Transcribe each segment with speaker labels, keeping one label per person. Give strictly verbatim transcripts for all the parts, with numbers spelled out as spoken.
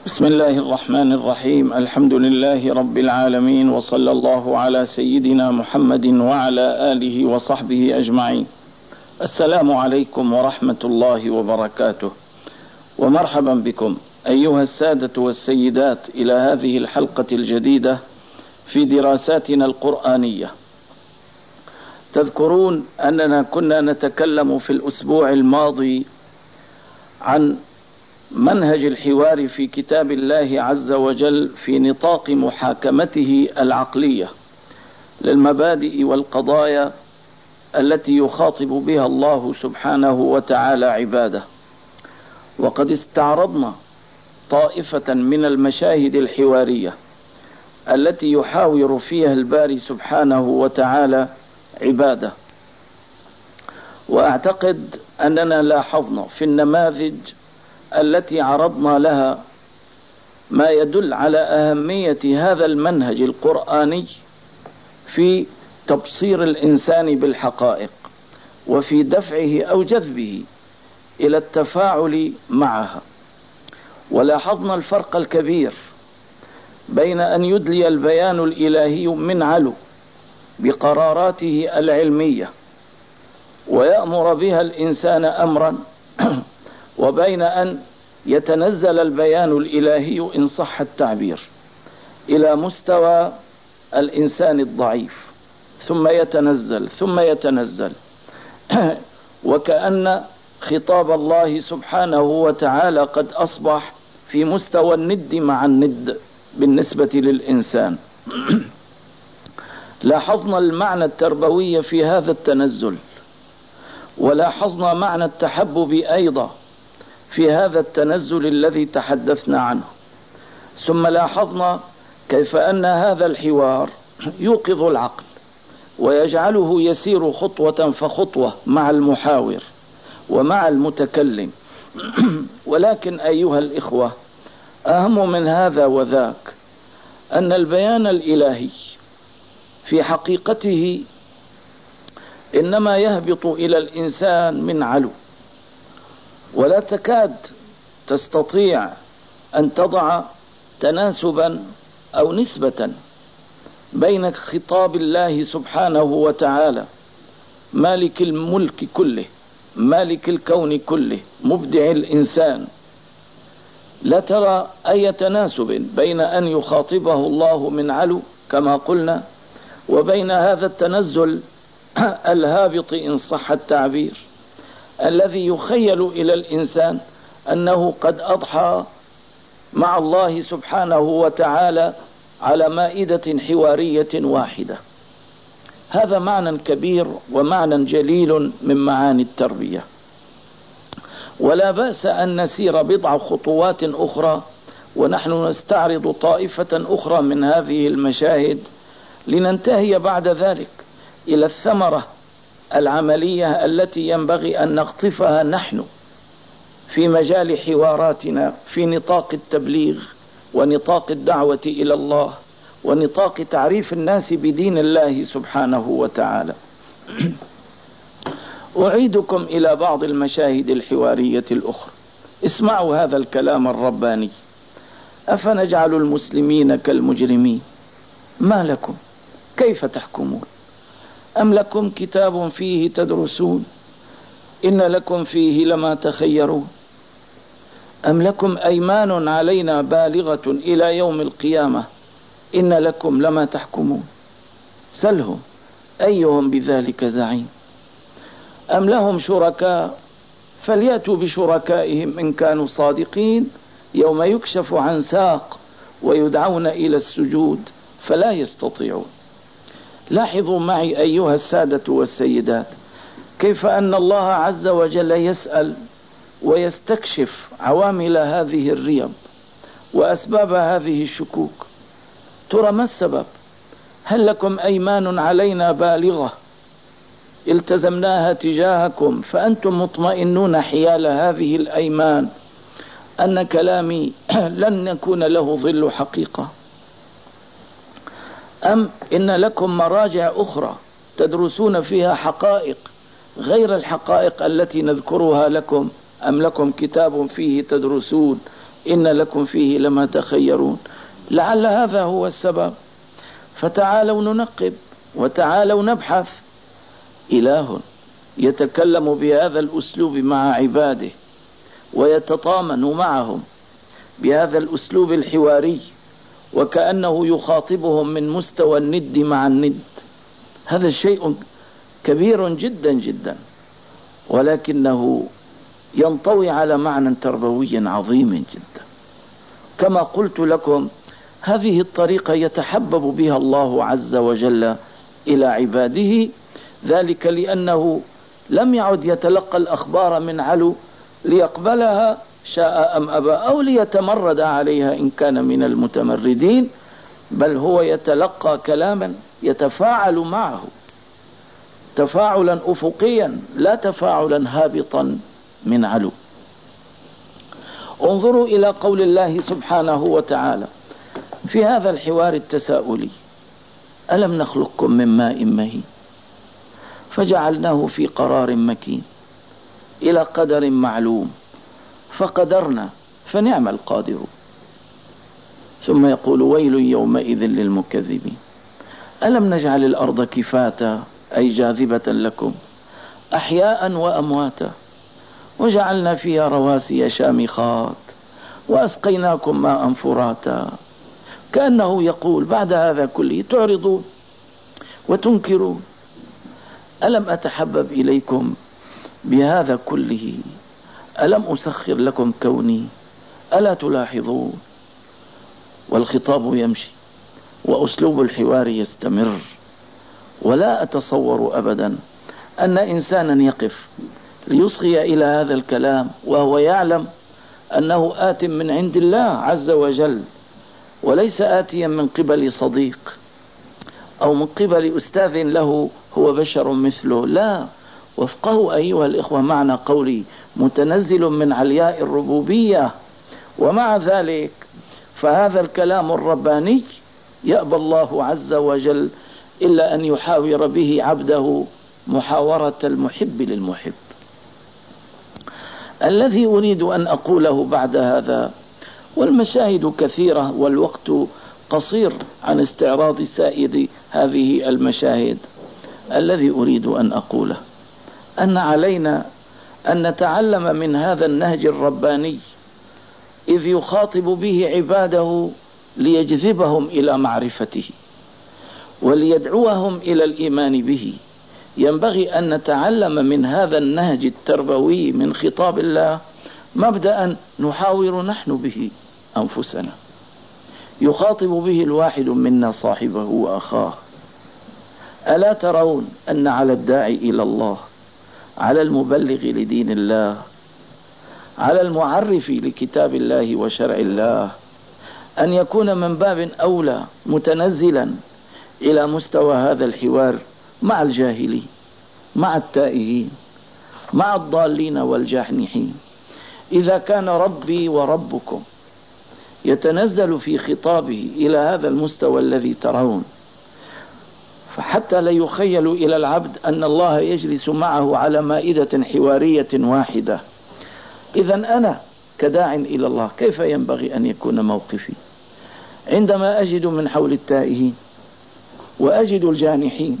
Speaker 1: بسم الله الرحمن الرحيم. الحمد لله رب العالمين، وصلى الله على سيدنا محمد وعلى آله وصحبه أجمعين. السلام عليكم ورحمة الله وبركاته، ومرحبا بكم أيها السادة والسيدات إلى هذه الحلقة الجديدة في دراساتنا القرآنية. تذكرون أننا كنا نتكلم في الأسبوع الماضي عن منهج الحوار في كتاب الله عز وجل في نطاق محاكمته العقلية للمبادئ والقضايا التي يخاطب بها الله سبحانه وتعالى عباده. وقد استعرضنا طائفة من المشاهد الحوارية التي يحاور فيها الباري سبحانه وتعالى عباده، وأعتقد أننا لاحظنا في النماذج التي عرضنا لها ما يدل على أهمية هذا المنهج القرآني في تبصير الإنسان بالحقائق وفي دفعه أو جذبه إلى التفاعل معها. ولاحظنا الفرق الكبير بين أن يدلي البيان الإلهي من علو بقراراته العلمية ويأمر بها الإنسان أمرا، وبين أن يتنزل البيان الإلهي إن صح التعبير إلى مستوى الإنسان الضعيف، ثم يتنزل ثم يتنزل وكأن خطاب الله سبحانه وتعالى قد أصبح في مستوى الند مع الند بالنسبة للإنسان. لاحظنا المعنى التربوي في هذا التنزل، ولاحظنا معنى التحبب أيضا في هذا التنزل الذي تحدثنا عنه. ثم لاحظنا كيف أن هذا الحوار يوقظ العقل ويجعله يسير خطوة فخطوة مع المحاور ومع المتكلم. ولكن أيها الإخوة، أهم من هذا وذاك أن البيان الإلهي في حقيقته إنما يهبط إلى الإنسان من علو، ولا تكاد تستطيع أن تضع تناسبا أو نسبة بين خطاب الله سبحانه وتعالى مالك الملك كله، مالك الكون كله، مبدع الإنسان. لا ترى أي تناسب بين أن يخاطبه الله من علو كما قلنا وبين هذا التنزل الهابط إن صح التعبير الذي يخيل إلى الإنسان أنه قد أضحى مع الله سبحانه وتعالى على مائدة حوارية واحدة. هذا معنى كبير ومعنى جليل من معاني التربية. ولا بأس أن نسير بضع خطوات أخرى ونحن نستعرض طائفة أخرى من هذه المشاهد لننتهي بعد ذلك إلى الثمرة العملية التي ينبغي أن نقطفها نحن في مجال حواراتنا في نطاق التبليغ ونطاق الدعوة إلى الله ونطاق تعريف الناس بدين الله سبحانه وتعالى. أعيدكم إلى بعض المشاهد الحوارية الأخرى. اسمعوا هذا الكلام الرباني: أفنجعل المسلمين كالمجرمين؟ ما لكم كيف تحكمون؟ أم لكم كتاب فيه تدرسون؟ إن لكم فيه لما تخيرون؟ أم لكم أيمان علينا بالغة إلى يوم القيامة؟ إن لكم لما تحكمون؟ سلهم أيهم بذلك زعيم. أم لهم شركاء فليأتوا بشركائهم إن كانوا صادقين يوم يكشف عن ساق ويدعون إلى السجود فلا يستطيعون. لاحظوا معي أيها السادة والسيدات كيف أن الله عز وجل يسأل ويستكشف عوامل هذه الريب وأسباب هذه الشكوك. ترى ما السبب؟ هل لكم أيمان علينا بالغة التزمناها تجاهكم فأنتم مطمئنون حيال هذه الأيمان أن كلامي لن يكون له ظل حقيقة؟ أم إن لكم مراجع أخرى تدرسون فيها حقائق غير الحقائق التي نذكرها لكم؟ أم لكم كتاب فيه تدرسون إن لكم فيه لما تخيرون. لعل هذا هو السبب. فتعالوا ننقب وتعالوا نبحث. إله يتكلم بهذا الأسلوب مع عباده ويتطامن معهم بهذا الأسلوب الحواري وكأنه يخاطبهم من مستوى الند مع الند، هذا شيء كبير جدا جدا، ولكنه ينطوي على معنى تربوي عظيم جدا. كما قلت لكم، هذه الطريقة يتحبب بها الله عز وجل إلى عباده، ذلك لأنه لم يعد يتلقى الأخبار من علو ليقبلها شاء أم أبى أو ليتمرد عليها إن كان من المتمردين، بل هو يتلقى كلاما يتفاعل معه تفاعلا أفقيا لا تفاعلا هابطا من علو. انظروا إلى قول الله سبحانه وتعالى في هذا الحوار التساؤلي: ألم نخلقكم من ماء مهين فجعلناه في قرار مكين إلى قدر معلوم فقدرنا فنعم القادرون. ثم يقول: ويل يومئذ للمكذبين ألم نجعل الأرض كفاتا أي جاذبة لكم أحياء وأمواتا وجعلنا فيها رواسي شامخات وأسقيناكم ماء فراتا. كأنه يقول بعد هذا كله تعرضون وتنكرون، ألم أتحبب إليكم بهذا كله؟ ألم أسخر لكم كوني؟ ألا تلاحظون؟ والخطاب يمشي وأسلوب الحوار يستمر، ولا أتصور أبدا أن إنسانا يقف ليصغي إلى هذا الكلام وهو يعلم أنه آت من عند الله عز وجل، وليس آتيا من قبل صديق أو من قبل أستاذ له هو بشر مثله، لا. وفقه أيها الإخوة معنى قولي متنزل من علياء الربوبية. ومع ذلك فهذا الكلام الرباني يأبى الله عز وجل إلا أن يحاور به عبده محاورة المحب للمحب. الذي أريد أن أقوله بعد هذا، والمشاهد كثيرة والوقت قصير عن استعراض سائر هذه المشاهد، الذي أريد أن أقوله أن علينا أن نتعلم من هذا النهج الرباني إذ يخاطب به عباده ليجذبهم إلى معرفته وليدعوهم إلى الإيمان به. ينبغي أن نتعلم من هذا النهج التربوي من خطاب الله مبدأ نحاور نحن به أنفسنا، يخاطب به الواحد منا صاحبه وأخاه: ألا ترون أن على الداعي إلى الله، على المبلغ لدين الله، على المعرف لكتاب الله وشرع الله أن يكون من باب أولى متنزلا إلى مستوى هذا الحوار مع الجاهلين، مع التائهين، مع الضالين والجاحنحين. إذا كان ربي وربكم يتنزل في خطابه إلى هذا المستوى الذي ترون، فحتى لا يخيل إلى العبد أن الله يجلس معه على مائدة حوارية واحدة، إذا أنا كداع إلى الله كيف ينبغي أن يكون موقفي عندما أجد من حول التائهين وأجد الجانحين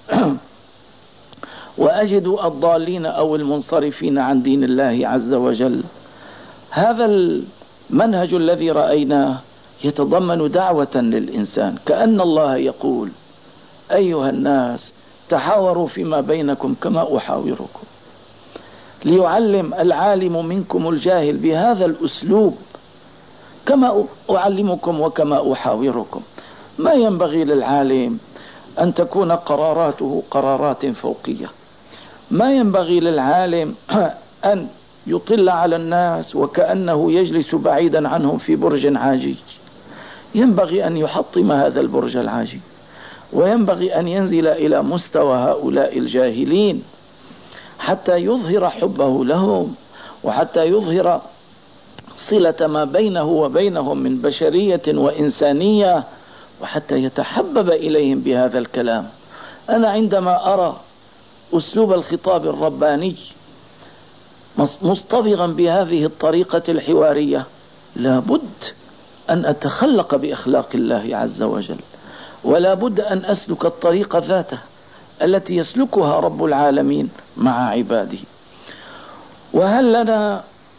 Speaker 1: وأجد الضالين أو المنصرفين عن دين الله عز وجل؟ هذا المنهج الذي رأيناه يتضمن دعوة للإنسان، كأن الله يقول: أيها الناس تحاوروا فيما بينكم كما أحاوركم، ليعلم العالم منكم الجاهل بهذا الأسلوب كما أعلمكم وكما أحاوركم. ما ينبغي للعالم أن تكون قراراته قرارات فوقية، ما ينبغي للعالم أن يطل على الناس وكأنه يجلس بعيدا عنهم في برج عاجي. ينبغي أن يحطم هذا البرج العاجي، وينبغي أن ينزل إلى مستوى هؤلاء الجاهلين حتى يظهر حبه لهم، وحتى يظهر صلة ما بينه وبينهم من بشرية وإنسانية، وحتى يتحبب إليهم بهذا الكلام. أنا عندما أرى أسلوب الخطاب الرباني مصطبغا بهذه الطريقة الحوارية لابد أن أتخلق بأخلاق الله عز وجل، ولا بد أن أسلك الطريق ذاته التي يسلكها رب العالمين مع عباده. وهل لنا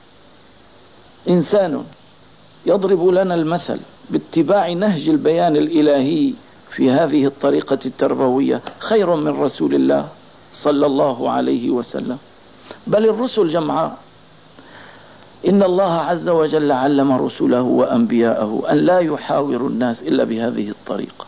Speaker 1: إنسان يضرب لنا المثل باتباع نهج البيان الإلهي في هذه الطريقة التربوية خير من رسول الله صلى الله عليه وسلم؟ بل الرسل جمعاء. إن الله عز وجل علم رسله وأنبياءه أن لا يحاوروا الناس إلا بهذه الطريقة،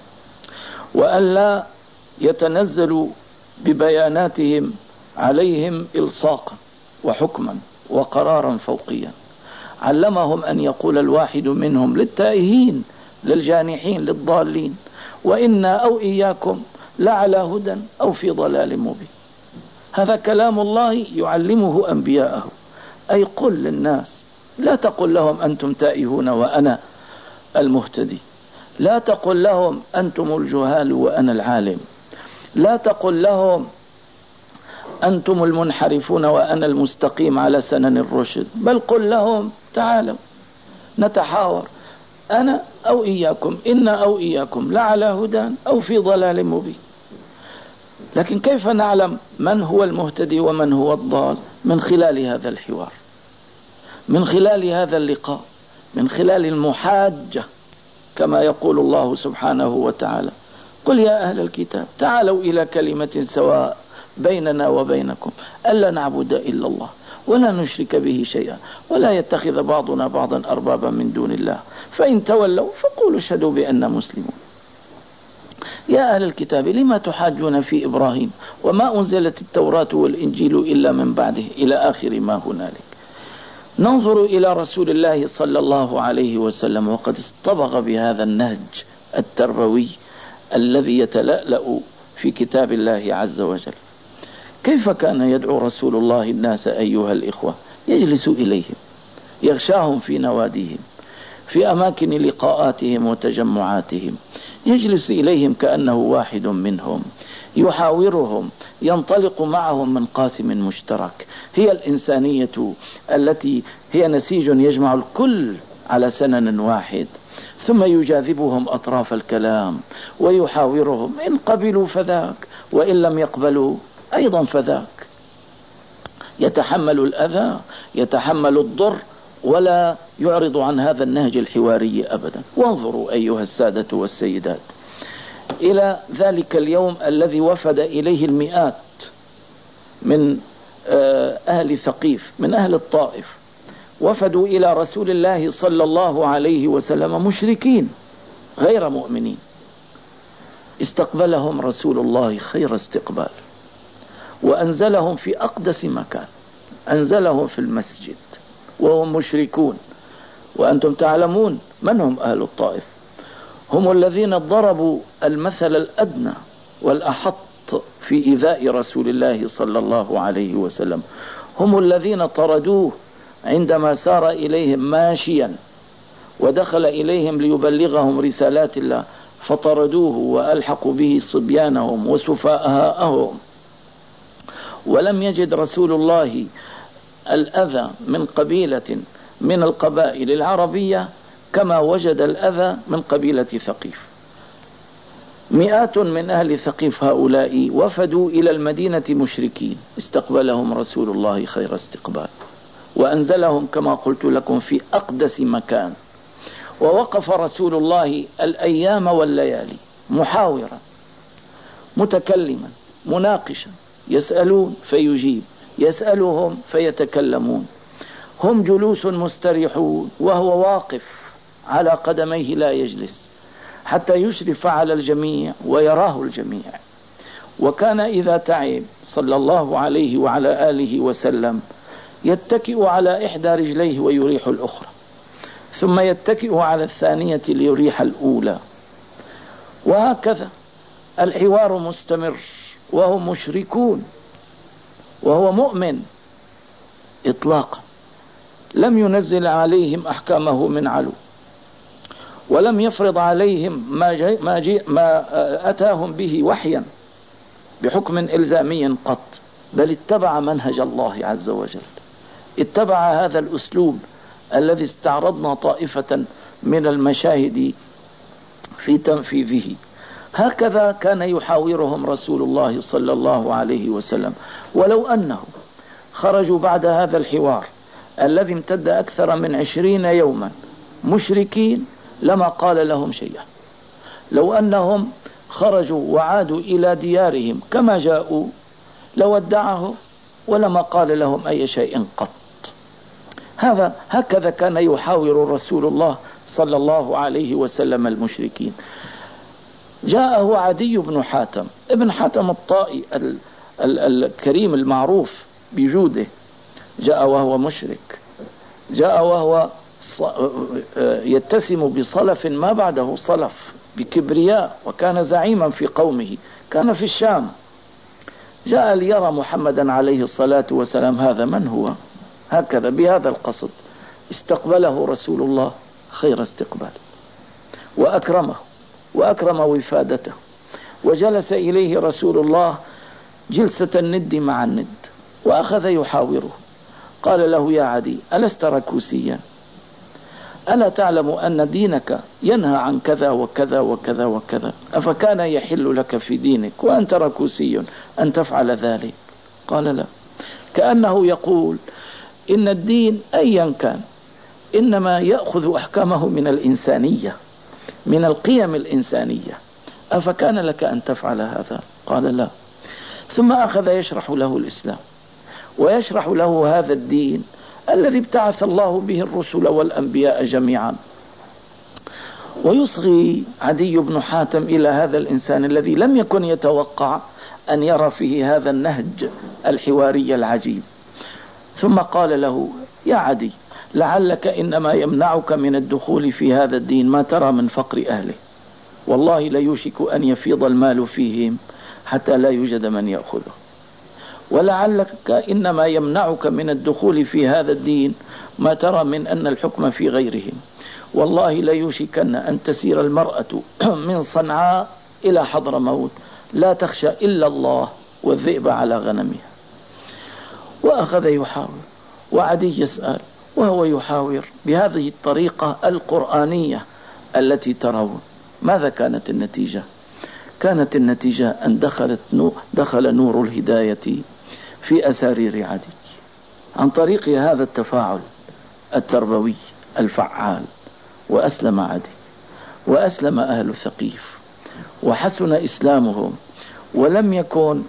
Speaker 1: وأن لا يتنزلوا ببياناتهم عليهم إلصاقا وحكما وقرارا فوقيا. علمهم أن يقول الواحد منهم للتائهين للجانحين للضالين: وإنا أو إياكم لعلى هدى أو في ضلال مبين. هذا كلام الله يعلمه أنبياءه. أي قل للناس، لا تقل لهم أنتم تائهون وأنا المهتدي، لا تقل لهم أنتم الجهال وأنا العالم، لا تقل لهم أنتم المنحرفون وأنا المستقيم على سنن الرشد، بل قل لهم تعالوا نتحاور، أنا أو إياكم، إنا أو إياكم لعلى هدى أو في ضلال مبين. لكن كيف نعلم من هو المهتدي ومن هو الضال؟ من خلال هذا الحوار، من خلال هذا اللقاء، من خلال المحاجة، كما يقول الله سبحانه وتعالى: قل يا أهل الكتاب تعالوا إلى كلمة سواء بيننا وبينكم ألا نعبد إلا الله ولا نشرك به شيئا ولا يتخذ بعضنا بعضا أربابا من دون الله فإن تولوا فقولوا اشهدوا بأننا مسلمون. يا أهل الكتاب لما تحاجون في إبراهيم وما أنزلت التوراة والإنجيل إلا من بعده إلى آخر ما هنالك. ننظر إلى رسول الله صلى الله عليه وسلم وقد اصطبغ بهذا النهج التربوي الذي يتلألأ في كتاب الله عز وجل. كيف كان يدعو رسول الله الناس أيها الإخوة؟ يجلس إليهم، يغشاهم في نواديهم، في أماكن لقاءاتهم وتجمعاتهم، يجلس إليهم كأنه واحد منهم، يحاورهم، ينطلق معهم من قاسم مشترك، هي الإنسانية التي هي نسيج يجمع الكل على سنن واحد، ثم يجاذبهم أطراف الكلام ويحاورهم، إن قبلوا فذاك وإن لم يقبلوا أيضا فذاك. يتحمل الأذى، يتحمل الضر، ولا يعرض عن هذا النهج الحواري أبدا. وانظروا أيها السادة والسيدات إلى ذلك اليوم الذي وفد إليه المئات من أهل ثقيف، من أهل الطائف، وفدوا إلى رسول الله صلى الله عليه وسلم مشركين غير مؤمنين. استقبلهم رسول الله خير استقبال، وأنزلهم في أقدس مكان، أنزلهم في المسجد وهم مشركون. وأنتم تعلمون من هم أهل الطائف، هم الذين ضربوا المثل الأدنى والأحط في إيذاء رسول الله صلى الله عليه وسلم، هم الذين طردوه عندما سار إليهم ماشيا ودخل إليهم ليبلغهم رسالات الله، فطردوه وألحقوا به صبيانهم وسفهاءهم. ولم يجد رسول الله الأذى من قبيلة من القبائل العربية كما وجد الأذى من قبيلة ثقيف. مئات من أهل ثقيف هؤلاء وفدوا إلى المدينة مشركين، استقبلهم رسول الله خير استقبال، وأنزلهم كما قلت لكم في أقدس مكان. ووقف رسول الله الأيام والليالي محاورا متكلما مناقشا، يسألون فيجيب، يسألهم فيتكلمون، هم جلوس مستريحون وهو واقف على قدميه لا يجلس حتى يشرف على الجميع ويراه الجميع. وكان إذا تعب صلى الله عليه وعلى آله وسلم يتكئ على إحدى رجليه ويريح الأخرى، ثم يتكئ على الثانية ليريح الأولى، وهكذا الحوار مستمر، وهم مشركون وهو مؤمن إطلاقا، لم ينزل عليهم أحكامه من علو، ولم يفرض عليهم ما, جي ما, جي ما أتاهم به وحيا بحكم إلزامي قط، بل اتبع منهج الله عز وجل، اتبع هذا الأسلوب الذي استعرضنا طائفة من المشاهد في تنفيذه. هكذا كان يحاورهم رسول الله صلى الله عليه وسلم. ولو أنهم خرجوا بعد هذا الحوار الذي امتد أكثر من عشرين يوما مشركين لما قال لهم شيئا. لو أنهم خرجوا وعادوا إلى ديارهم كما جاءوا لودعه ولما قال لهم أي شيء قط. هذا هكذا كان يحاور رسول الله صلى الله عليه وسلم المشركين. جاءه عدي بن حاتم ابن حاتم الطائي الكريم المعروف بجوده، جاء وهو مشرك، جاء وهو يتسم بصلف ما بعده صلف، بكبرياء، وكان زعيما في قومه، كان في الشام. جاء ليرى محمدا عليه الصلاة والسلام هذا من هو، هكذا بهذا القصد. استقبله رسول الله خير استقبال وأكرمه وأكرم وفادته، وجلس إليه رسول الله جلسة الند مع الند وأخذ يحاوره. قال له: يا عدي، ألست ركوسيا؟ ألا تعلم أن دينك ينهى عن كذا وكذا وكذا وكذا، أفكان يحل لك في دينك وأنت ركوسي أن تفعل ذلك؟ قال: لا. كأنه يقول إن الدين أيا كان إنما يأخذ أحكامه من الإنسانية، من القيم الإنسانية، أفكان لك أن تفعل هذا؟ قال: لا. ثم أخذ يشرح له الإسلام ويشرح له هذا الدين الذي ابتعث الله به الرسل والأنبياء جميعا. ويصغي عدي بن حاتم إلى هذا الإنسان الذي لم يكن يتوقع أن يرى فيه هذا النهج الحواري العجيب. ثم قال له: يا عدي، لعلك إنما يمنعك من الدخول في هذا الدين ما ترى من فقر أهله، والله ليوشك أن يفيض المال فيهم حتى لا يوجد من يأخذه. ولعلك إنما يمنعك من الدخول في هذا الدين ما ترى من أن الحكم في غيرهم، والله ليوشكن أن تسير المرأة من صنعاء إلى حضرموت لا تخشى إلا الله والذئب على غنمها. وأخذ يحاور، وعدي يسأل وهو يحاور بهذه الطريقة القرآنية التي ترون. ماذا كانت النتيجة؟ كانت النتيجة أن دخلت نور دخل نور الهداية في أسارير عدي عن طريق هذا التفاعل التربوي الفعال. وأسلم عدي وأسلم أهل ثقيف وحسن إسلامهم، ولم يكن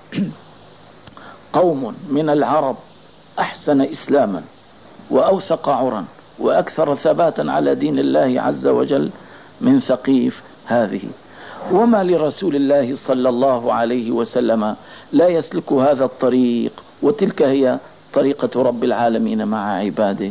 Speaker 1: قوم من العرب أحسن إسلاما وأوثق عرا وأكثر ثباتا على دين الله عز وجل من ثقيف هذه. وما لرسول الله صلى الله عليه وسلم لا يسلك هذا الطريق، وتلك هي طريقة رب العالمين مع عباده.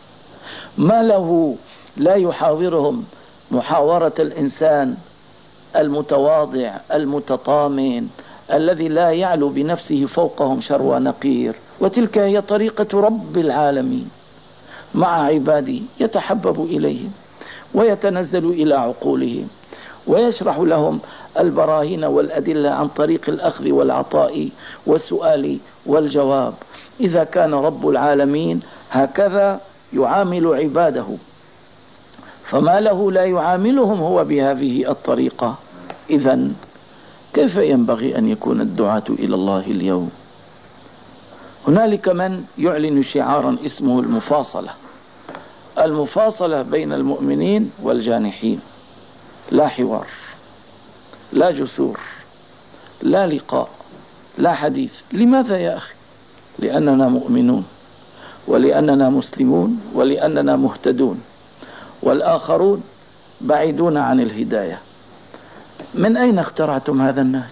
Speaker 1: ما له لا يحاورهم محاورة الإنسان المتواضع المتطامن الذي لا يعلو بنفسه فوقهم شروى نقير، وتلك هي طريقة رب العالمين مع عباده، يتحبب إليهم ويتنزل إلى عقولهم ويشرح لهم البراهين والأدلة عن طريق الأخذ والعطاء والسؤال والجواب. إذا كان رب العالمين هكذا يعامل عباده، فما له لا يعاملهم هو بهذه الطريقة؟ إذن كيف ينبغي أن يكون الدعاة إلى الله اليوم؟ هنالك من يعلن شعارا اسمه المفاصلة، المفاصلة بين المؤمنين والجانحين، لا حوار، لا جسور، لا لقاء، لا حديث. لماذا يا أخي؟ لأننا مؤمنون، ولأننا مسلمون، ولأننا مهتدون، والآخرون بعيدون عن الهداية. من أين اخترعتم هذا النهج؟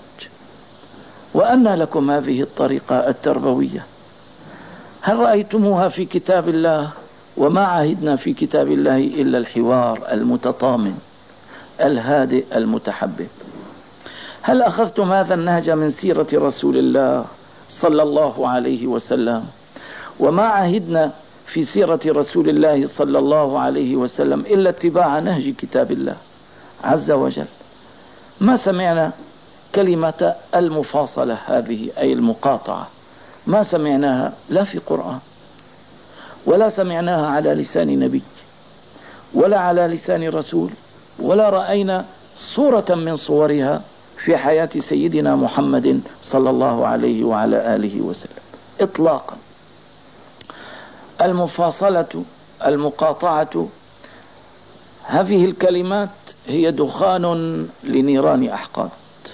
Speaker 1: وأنى لكم هذه الطريقة التربوية؟ هل رأيتموها في كتاب الله؟ وما عهدنا في كتاب الله إلا الحوار المتطامن الهادئ المتحبب. هل أخذتم هذا النهج من سيرة رسول الله صلى الله عليه وسلم؟ وما عهدنا في سيرة رسول الله صلى الله عليه وسلم إلا اتباع نهج كتاب الله عز وجل. ما سمعنا كلمة المفاصلة هذه أي المقاطعة، ما سمعناها لا في قرآن ولا سمعناها على لسان نبي ولا على لسان رسول، ولا رأينا صورة من صورها في حياة سيدنا محمد صلى الله عليه وعلى آله وسلم إطلاقا. المفاصلة، المقاطعة، هذه الكلمات هي دخان لنيران أحقاد،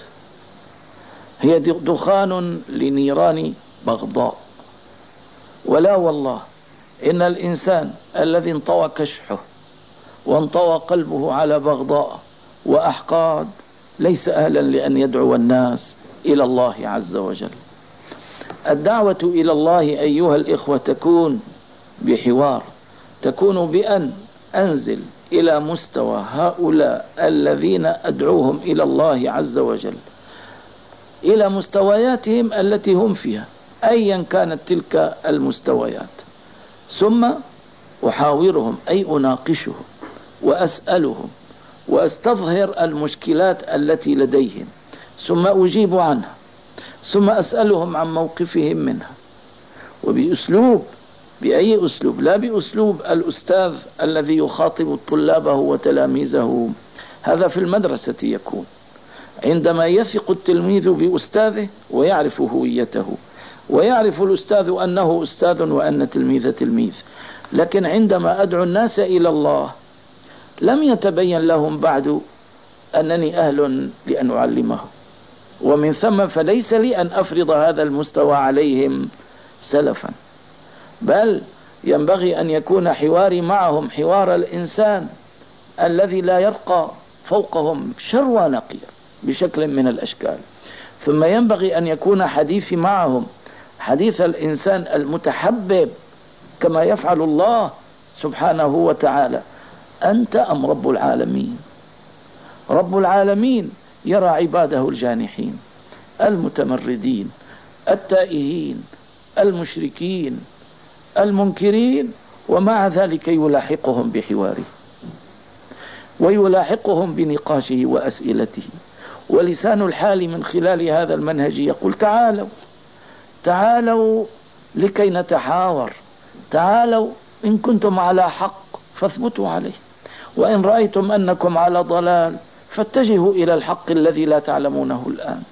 Speaker 1: هي دخان لنيران بغضاء. ولا والله إن الإنسان الذي انطوى كشحه وانطوى قلبه على بغضاء وأحقاد ليس أهلا لأن يدعو الناس إلى الله عز وجل. الدعوة إلى الله أيها الإخوة تكون بحوار، تكون بأن أنزل إلى مستوى هؤلاء الذين أدعوهم إلى الله عز وجل، إلى مستوياتهم التي هم فيها أيا كانت تلك المستويات، ثم أحاورهم أي أناقشهم وأسألهم وأستظهر المشكلات التي لديهم، ثم أجيب عنها، ثم أسألهم عن موقفهم منها، وبأسلوب، بأي أسلوب، لا بأسلوب الأستاذ الذي يخاطب طلابه وتلاميذه، هذا في المدرسة يكون عندما يثق التلميذ بأستاذه ويعرف هويته، ويعرف الأستاذ أنه أستاذ وأن تلميذ تلميذ. لكن عندما أدعو الناس إلى الله لم يتبين لهم بعد أنني أهل لأن أعلمه، ومن ثم فليس لي أن أفرض هذا المستوى عليهم سلفا، بل ينبغي أن يكون حواري معهم حوار الإنسان الذي لا يرقى فوقهم شروى نقير بشكل من الأشكال. ثم ينبغي أن يكون حديثي معهم حديث الإنسان المتحبب كما يفعل الله سبحانه وتعالى. أنت أم رب العالمين؟ رب العالمين يرى عباده الجانحين المتمردين التائهين المشركين المنكرين، ومع ذلك يلاحقهم بحواره ويلاحقهم بنقاشه وأسئلته. ولسان الحال من خلال هذا المنهج يقول تعالوا تعالوا لكي نتحاور، تعالوا إن كنتم على حق فاثبتوا عليه، وإن رأيتم أنكم على ضلال فاتجهوا إلى الحق الذي لا تعلمونه الآن.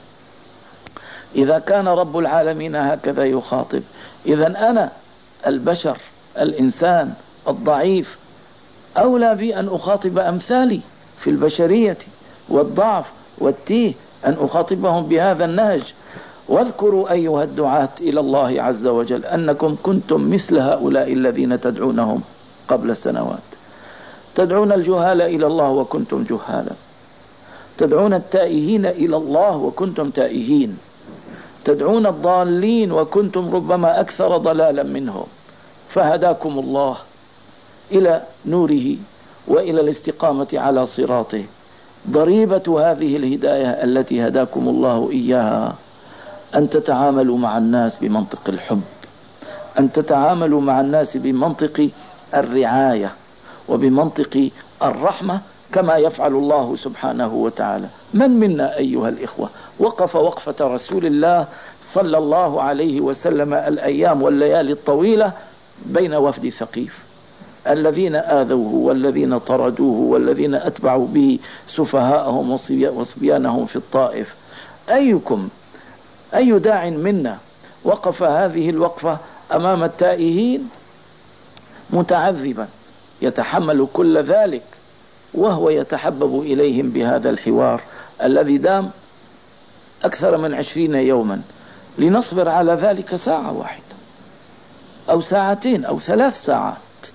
Speaker 1: إذا كان رب العالمين هكذا يخاطب، إذن أنا البشر الإنسان الضعيف أولى بي أن أخاطب أمثالي في البشرية والضعف والتيه، أن أخاطبهم بهذا النهج. واذكروا أيها الدعاة إلى الله عز وجل أنكم كنتم مثل هؤلاء الذين تدعونهم قبل سنوات، تدعون الجهال إلى الله وكنتم جهالا، تدعون التائهين إلى الله وكنتم تائهين، تدعون الضالين وكنتم ربما أكثر ضلالا منهم، فهداكم الله إلى نوره وإلى الاستقامة على صراطه. ضريبة هذه الهداية التي هداكم الله إياها أن تتعاملوا مع الناس بمنطق الحب، أن تتعاملوا مع الناس بمنطق الرعاية وبمنطق الرحمة كما يفعل الله سبحانه وتعالى. من منا أيها الإخوة وقف وقفة رسول الله صلى الله عليه وسلم الأيام والليالي الطويلة بين وفد ثقيف الذين آذوه والذين طردوه والذين أتبعوا به سفهاءهم وصبيانهم في الطائف؟ أيكم أي داع منا وقف هذه الوقفة أمام التائهين متعذبا يتحمل كل ذلك وهو يتحبب إليهم بهذا الحوار الذي دام أكثر من عشرين يوما، لنصبر على ذلك ساعة واحدة أو ساعتين أو ثلاث ساعات.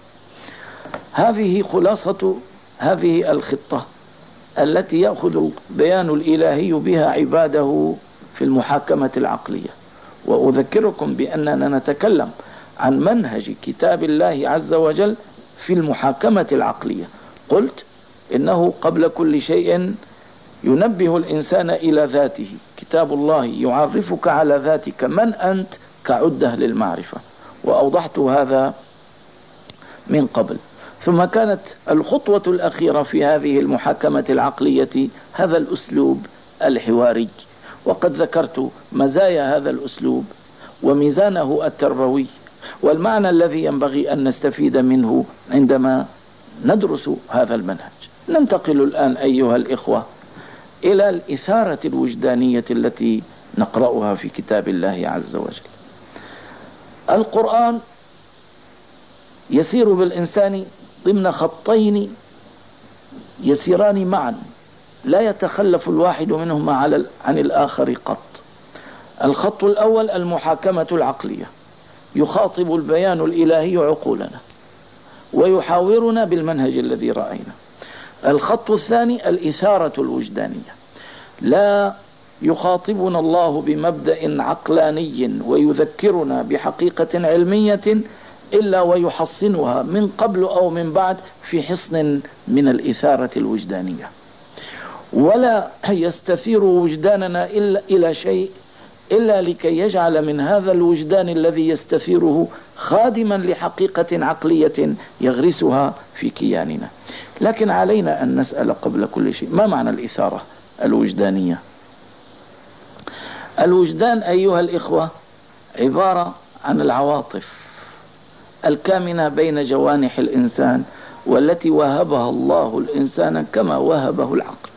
Speaker 1: هذه خلاصة هذه الخطة التي يأخذ البيان الإلهي بها عباده في المحاكمة العقلية. وأذكركم بأننا نتكلم عن منهج كتاب الله عز وجل في المحاكمة العقلية. قلت إنه قبل كل شيء ينبه الإنسان إلى ذاته، كتاب الله يعرفك على ذاتك من أنت كعدة للمعرفة، وأوضحت هذا من قبل. ثم كانت الخطوة الأخيرة في هذه المحاكمة العقلية هذا الأسلوب الحواري، وقد ذكرت مزايا هذا الأسلوب وميزانه التربوي والمعنى الذي ينبغي أن نستفيد منه عندما ندرس هذا المنهج. ننتقل الآن أيها الإخوة إلى الإثارة الوجدانية التي نقرأها في كتاب الله عز وجل. القرآن يسير بالإنسان ضمن خطين يسيران معا، لا يتخلف الواحد منهما عن الآخر قط. الخط الأول المحاكمة العقلية، يخاطب البيان الإلهي عقولنا ويحاورنا بالمنهج الذي رأينا. الخط الثاني الإثارة الوجدانية، لا يخاطبنا الله بمبدأ عقلاني ويذكرنا بحقيقة علمية إلا ويحصنها من قبل أو من بعد في حصن من الإثارة الوجدانية، ولا يستثير وجداننا إلا إلى شيء إلا لكي يجعل من هذا الوجدان الذي يستثيره خادما لحقيقة عقلية يغرسها في كياننا. لكن علينا أن نسأل قبل كل شيء، ما معنى الإثارة الوجدانية؟ الوجدان أيها الإخوة عبارة عن العواطف الكامنة بين جوانح الإنسان، والتي وهبها الله الإنسان كما وهبه العقل.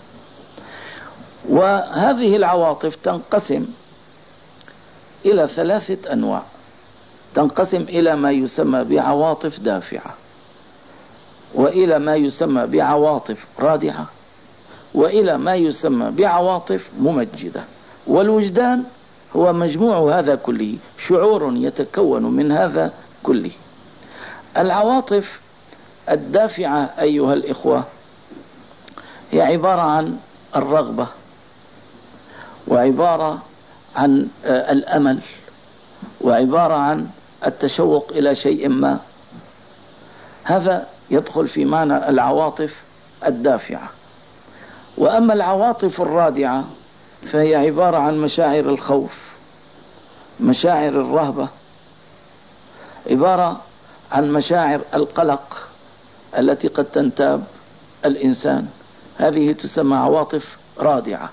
Speaker 1: وهذه العواطف تنقسم إلى ثلاثة أنواع. تنقسم إلى ما يسمى بعواطف دافعة، وإلى ما يسمى بعواطف رادعة، وإلى ما يسمى بعواطف ممجدة. والوجدان هو مجموع هذا كله، شعور يتكون من هذا كله. العواطف الدافعة أيها الإخوة هي عبارة عن الرغبة، وعبارة عن الأمل، وعبارة عن التشوق إلى شيء ما. هذا يدخل في معنى العواطف الدافعة. وأما العواطف الرادعة فهي عبارة عن مشاعر الخوف، مشاعر الرهبة، عبارة عن مشاعر القلق التي قد تنتاب الإنسان. هذه تسمى عواطف رادعة.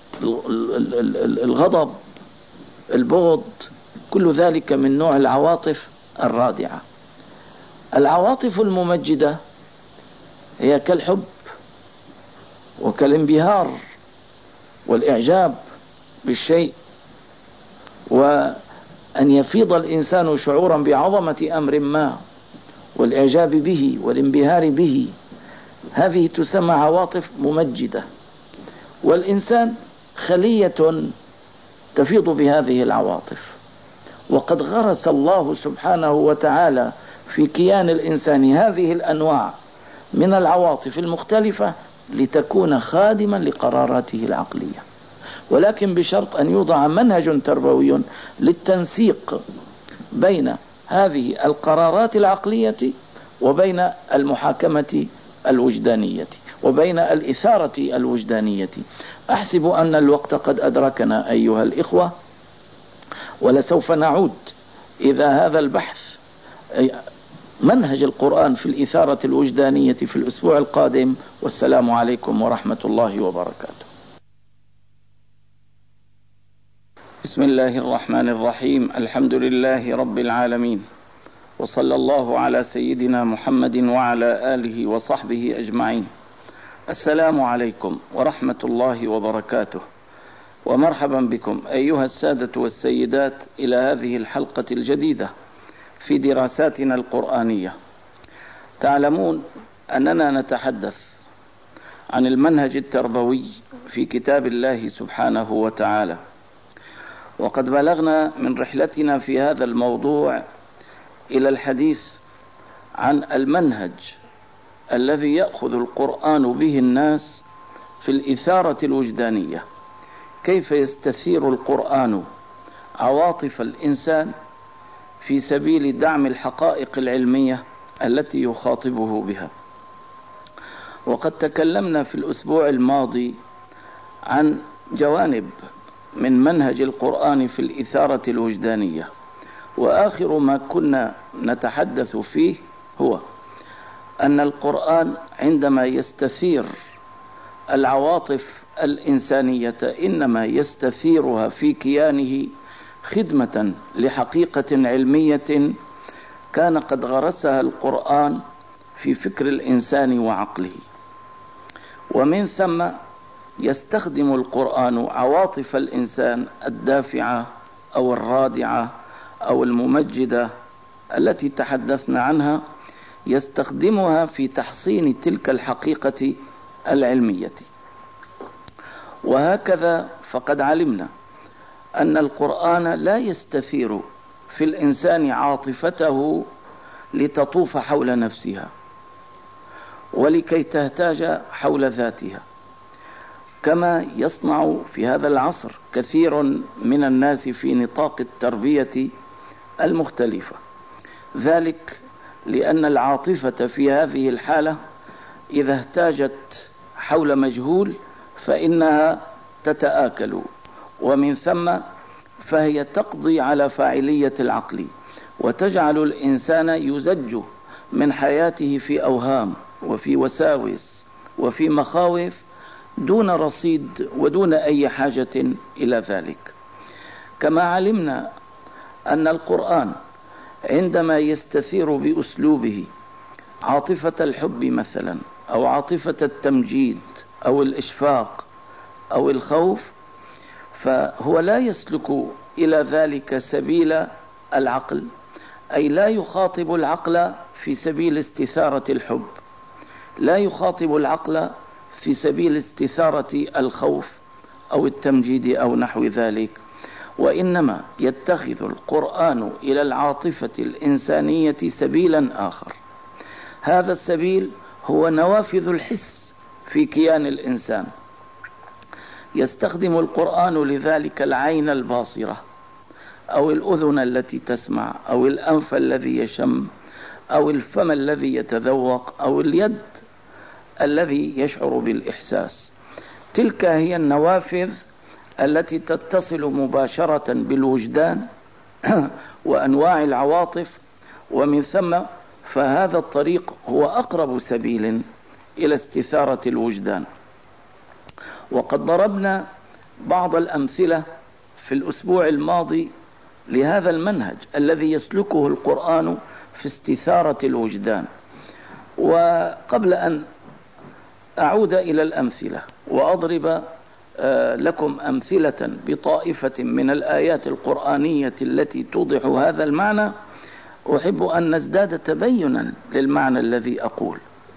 Speaker 1: الغضب، البغض، كل ذلك من نوع العواطف الرادعة. العواطف الممجدة هي كالحب وكالانبهار والإعجاب بالشيء، وأن يفيض الإنسان شعورا بعظمة أمر ما والإعجاب به والانبهار به. هذه تسمى عواطف ممجدة. والإنسان خلية تفيض بهذه العواطف، وقد غرس الله سبحانه وتعالى في كيان الإنسان هذه الأنواع من العواطف المختلفة لتكون خادما لقراراته العقلية، ولكن بشرط أن يوضع منهج تربوي للتنسيق بين هذه القرارات العقلية وبين المحاكمة الوجدانية وبين الإثارة الوجدانية. أحسب أن الوقت قد أدركنا أيها الإخوة، ولسوف نعود إذا هذا البحث منهج القرآن في الإثارة الوجدانية في الأسبوع القادم. والسلام عليكم ورحمة الله وبركاته. بسم الله الرحمن الرحيم. الحمد لله رب العالمين، وصلى الله على سيدنا محمد وعلى آله وصحبه أجمعين. السلام عليكم ورحمة الله وبركاته، ومرحبا بكم أيها السادة والسيدات إلى هذه الحلقة الجديدة في دراساتنا القرآنية. تعلمون أننا نتحدث عن المنهج التربوي في كتاب الله سبحانه وتعالى، وقد بلغنا من رحلتنا في هذا الموضوع إلى الحديث عن المنهج الذي يأخذ القرآن به الناس في الإثارة الوجدانية، كيف يستثير القرآن عواطف الإنسان في سبيل دعم الحقائق العلمية التي يخاطبه بها. وقد تكلمنا في الأسبوع الماضي عن جوانب من منهج القرآن في الإثارة الوجدانية، وآخر ما كنا نتحدث فيه هو أن القرآن عندما يستثير العواطف الإنسانية إنما يستثيرها في كيانه خدمة لحقيقة علمية كان قد غرسها القرآن في فكر الإنسان وعقله. ومن ثم يستخدم القرآن عواطف الإنسان الدافعة أو الرادعة أو الممجدة التي تحدثنا عنها، يستخدمها في تحصين تلك الحقيقة العلمية. وهكذا فقد علمنا أن القرآن لا يستثير في الإنسان عاطفته لتطوف حول نفسها ولكي تهتاج حول ذاتها، كما يصنع في هذا العصر كثير من الناس في نطاق التربية المختلفة. ذلك لأن العاطفة في هذه الحالة إذا اهتاجت حول مجهول فإنها تتآكل، ومن ثم فهي تقضي على فاعلية العقل وتجعل الإنسان يزج من حياته في أوهام وفي وساوس وفي مخاوف دون رصيد ودون أي حاجة إلى ذلك. كما علمنا أن القرآن عندما يستثير بأسلوبه عاطفة الحب مثلا أو عاطفة التمجيد أو الإشفاق أو الخوف، فهو لا يسلك إلى ذلك سبيل العقل، أي لا يخاطب العقل في سبيل استثارة الحب، لا يخاطب العقل في سبيل استثارة الخوف أو التمجيد أو نحو ذلك، وإنما يتخذ القرآن إلى العاطفة الإنسانية سبيلا آخر. هذا السبيل هو نوافذ الحس في كيان الإنسان. يستخدم القرآن لذلك العين الباصرة أو الأذن التي تسمع أو الأنف الذي يشم أو الفم الذي يتذوق أو اليد الذي يشعر بالإحساس. تلك هي النوافذ التي تتصل مباشرة بالوجدان وأنواع العواطف، ومن ثم فهذا الطريق هو أقرب سبيل إلى استثارة الوجدان. وقد ضربنا بعض الأمثلة في الأسبوع الماضي لهذا المنهج الذي يسلكه القرآن في استثارة الوجدان. وقبل أن أعود إلى الأمثلة وأضرب لكم أمثلة بطائفة من الآيات القرآنية التي توضح هذا المعنى، أحب أن نزداد تبينا للمعنى الذي أقول.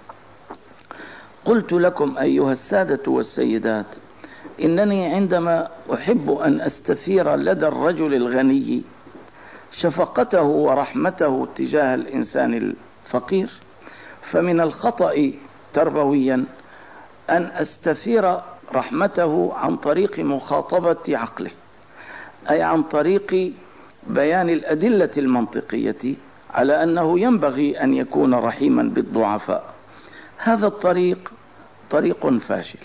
Speaker 1: قلت لكم أيها السادة والسيدات إنني عندما أحب أن أستثير لدى الرجل الغني شفقته ورحمته تجاه الإنسان الفقير، فمن الخطأ تربويا أن أستثير رحمته عن طريق مخاطبة عقله، أي عن طريق بيان الأدلة المنطقية على أنه ينبغي أن يكون رحيما بالضعفاء. هذا الطريق طريق فاشل،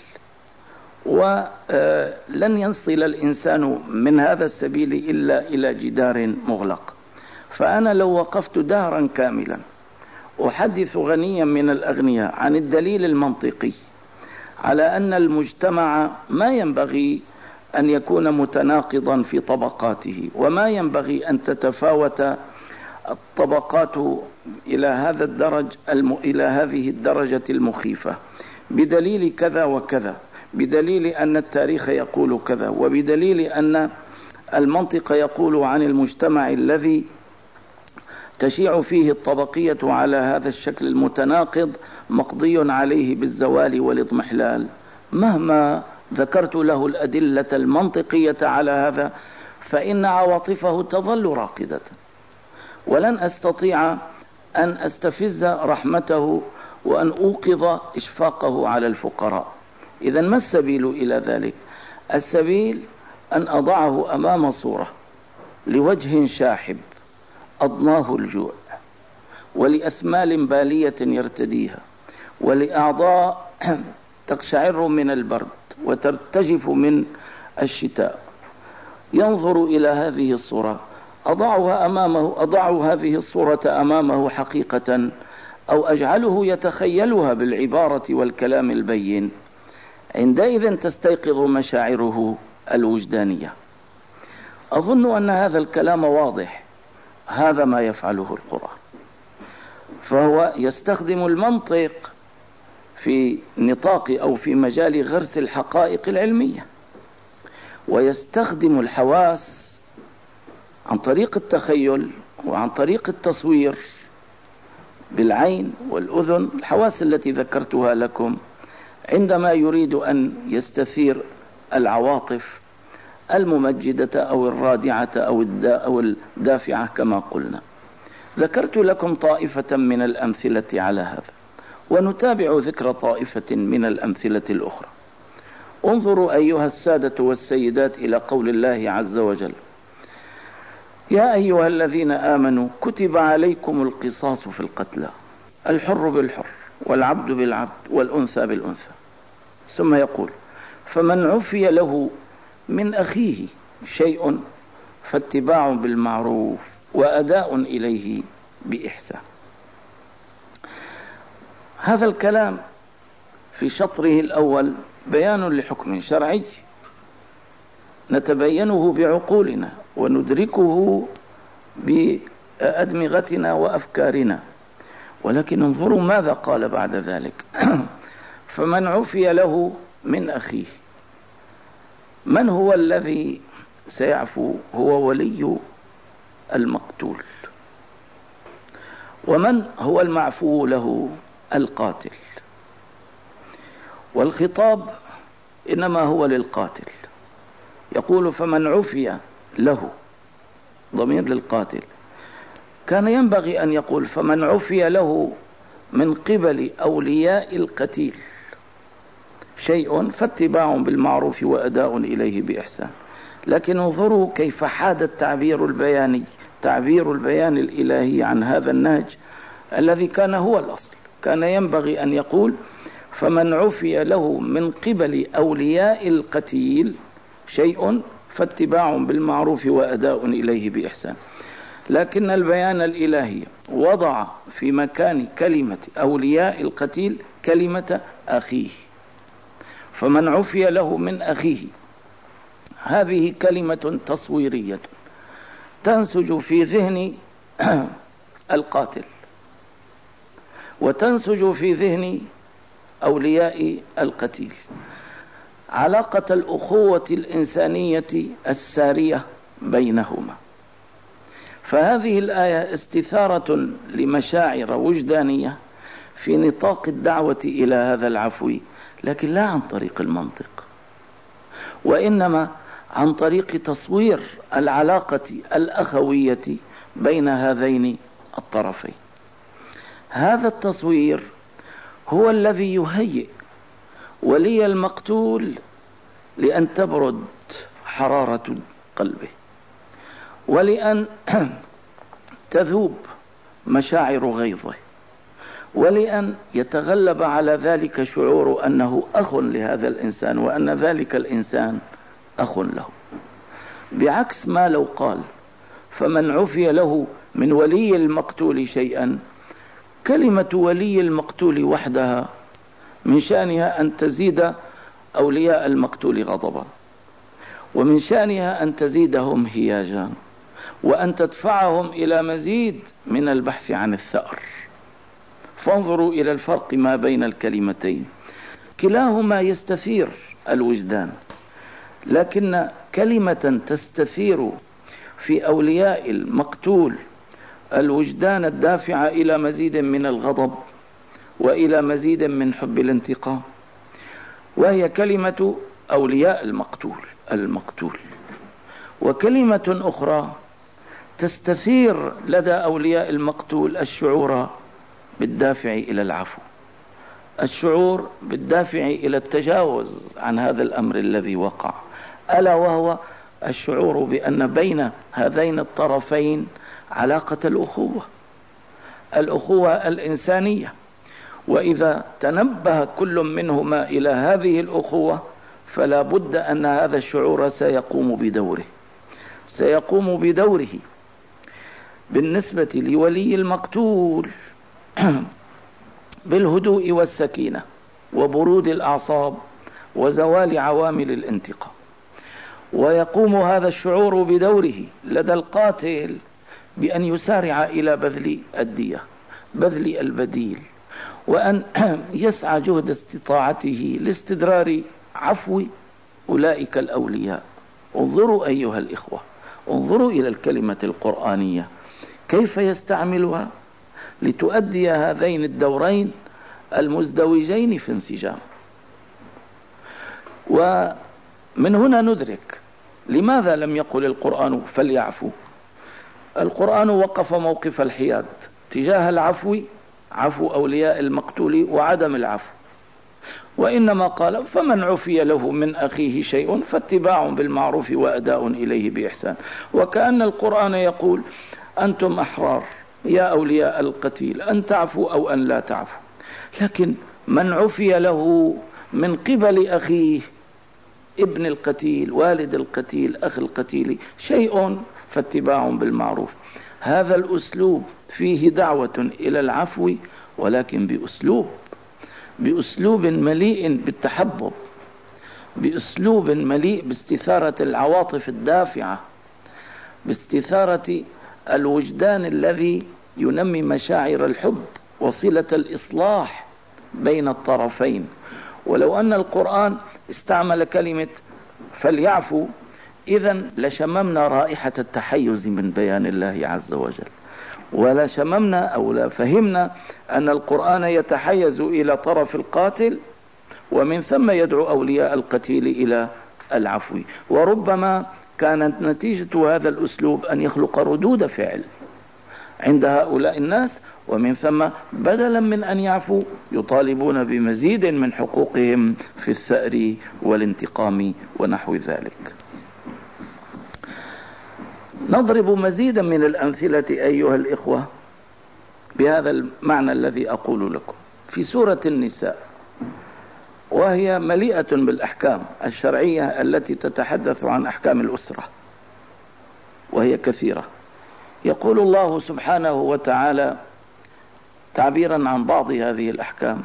Speaker 1: ولن ينصل الإنسان من هذا السبيل إلا إلى جدار مغلق. فأنا لو وقفت دهرا كاملا أحدث غنيا من الأغنياء عن الدليل المنطقي على أن المجتمع ما ينبغي أن يكون متناقضا في طبقاته، وما ينبغي أن تتفاوت الطبقات إلى هذا الدرج الم... إلى هذه الدرجة المخيفة، بدليل كذا وكذا، بدليل أن التاريخ يقول كذا، وبدليل أن المنطق يقول عن المجتمع الذي تشيع فيه الطبقية على هذا الشكل المتناقض مقضي عليه بالزوال والاضمحلال. مهما ذكرت له الأدلة المنطقية على هذا فإن عواطفه تظل راقدة، ولن أستطيع أن أستفز رحمته وأن أوقظ إشفاقه على الفقراء. إذن ما السبيل إلى ذلك؟ السبيل أن أضعه أمام صورة لوجه شاحب أضناه الجوع، ولأثمال بالية يرتديها، ولأعضاء تقشعر من البرد وترتجف من الشتاء، ينظر إلى هذه الصورة، أضعها أمامه، أضع هذه الصورة أمامه حقيقة أو أجعله يتخيلها بالعبارة والكلام البين، عندئذ تستيقظ مشاعره الوجدانية. أظن أن هذا الكلام واضح. هذا ما يفعله القرآن، فهو يستخدم المنطق في نطاق أو في مجال غرس الحقائق العلمية، ويستخدم الحواس عن طريق التخيل وعن طريق التصوير بالعين والأذن، الحواس التي ذكرتها لكم، عندما يريد أن يستثير العواطف الممجدة أو الرادعة أو الدافعة كما قلنا. ذكرت لكم طائفة من الأمثلة على هذا، ونتابع ذكر طائفة من الأمثلة الأخرى. انظروا أيها السادة والسيدات إلى قول الله عز وجل: يا أيها الذين آمنوا كتب عليكم القصاص في القتلى، الحر بالحر والعبد بالعبد والأنثى بالأنثى. ثم يقول: فمن عفي له من أخيه شيء فاتباع بالمعروف وأداء إليه بإحسان. هذا الكلام في شطره الأول بيان لحكم شرعي نتبينه بعقولنا وندركه بأدمغتنا وأفكارنا، ولكن انظروا ماذا قال بعد ذلك: فمن عفي له من أخيه. من هو الذي سيعفو؟ هو ولي المقتول. ومن هو المعفو له؟ القاتل. والخطاب إنما هو للقاتل. يقول: فمن عفي له، ضمير للقاتل. كان ينبغي أن يقول: فمن عفي له من قبل أولياء القتيل شيء فاتباع بالمعروف وأداء إليه بإحسان. لكن انظروا كيف حاد التعبير البياني، تعبير البيان الإلهي عن هذا النهج الذي كان هو الأصل. كان ينبغي أن يقول: فمن عفي له من قبل أولياء القتيل شيء فاتباع بالمعروف وأداء إليه بإحسان. لكن البيان الإلهي وضع في مكان كلمة أولياء القتيل كلمة أخيه. فمن عفي له من أخيه، هذه كلمة تصويرية تنسج في ذهن القاتل وتنسج في ذهن أولياء القتيل علاقة الأخوة الإنسانية السارية بينهما. فهذه الآية استثارة لمشاعر وجدانية في نطاق الدعوة إلى هذا العفو، لكن لا عن طريق المنطق، وإنما عن طريق تصوير العلاقة الأخوية بين هذين الطرفين. هذا التصوير هو الذي يهيئ ولي المقتول لأن تبرد حرارة قلبه، ولأن تذوب مشاعر غيظه، ولأن يتغلب على ذلك شعور أنه أخ لهذا الإنسان وأن ذلك الإنسان أخ له. بعكس ما لو قال: فمن عفي له من ولي المقتول شيئا، كلمة ولي المقتول وحدها من شأنها أن تزيد أولياء المقتول غضبا، ومن شأنها أن تزيدهم هياجا، وأن تدفعهم إلى مزيد من البحث عن الثأر. فانظروا إلى الفرق ما بين الكلمتين، كلاهما يستثير الوجدان، لكن كلمة تستثير في أولياء المقتول الوجدان الدافع إلى مزيد من الغضب وإلى مزيد من حب الانتقام، وهي كلمة أولياء المقتول المقتول وكلمة أخرى تستثير لدى أولياء المقتول الشعور بالدافع إلى العفو، الشعور بالدافع إلى التجاوز عن هذا الأمر الذي وقع، ألا وهو الشعور بأن بين هذين الطرفين علاقة الأخوة الأخوة الإنسانية. وإذا تنبه كل منهما إلى هذه الأخوة فلا بد أن هذا الشعور سيقوم بدوره سيقوم بدوره بالنسبة لولي المقتول بالهدوء والسكينة وبرود الأعصاب وزوال عوامل الانتقام. ويقوم هذا الشعور بدوره لدى القاتل بأن يسارع إلى بذل الدية، بذل البديل، وأن يسعى جهد استطاعته لاستدرار عفو أولئك الأولياء. انظروا أيها الإخوة، انظروا إلى الكلمة القرآنية كيف يستعملها لتؤدي هذين الدورين المزدوجين في انسجام. ومن هنا ندرك لماذا لم يقل القرآن فليعفوا. القرآن وقف موقف الحياد تجاه العفو، عفو أولياء المقتول وعدم العفو، وإنما قال فمن عفي له من أخيه شيء فاتباع بالمعروف وأداء إليه بإحسان. وكأن القرآن يقول أنتم أحرار يا أولياء القتيل أن تعفوا أو أن لا تعفوا، لكن من عفي له من قبل أخيه ابن القتيل والد القتيل أخ القتيل شيء فاتباع بالمعروف. هذا الأسلوب فيه دعوة إلى العفو، ولكن بأسلوب بأسلوب مليء بالتحبب، بأسلوب مليء باستثارة العواطف الدافعة، باستثارة الوجدان الذي ينمي مشاعر الحب وصلة الإصلاح بين الطرفين. ولو أن القرآن استعمل كلمة فليعفوا إذن لشممنا رائحة التحيز من بيان الله عز وجل، ولا شممنا أو لا فهمنا أن القرآن يتحيز إلى طرف القاتل ومن ثم يدعو أولياء القتيل إلى العفو. وربما كانت نتيجة هذا الأسلوب أن يخلق ردود فعل عند هؤلاء الناس، ومن ثم بدلا من أن يعفوا يطالبون بمزيد من حقوقهم في الثأر والانتقام ونحو ذلك. نضرب مزيدا من الأمثلة أيها الإخوة بهذا المعنى الذي أقول لكم في سورة النساء، وهي مليئة بالأحكام الشرعية التي تتحدث عن أحكام الأسرة، وهي كثيرة. يقول الله سبحانه وتعالى تعبيرا عن بعض هذه الأحكام: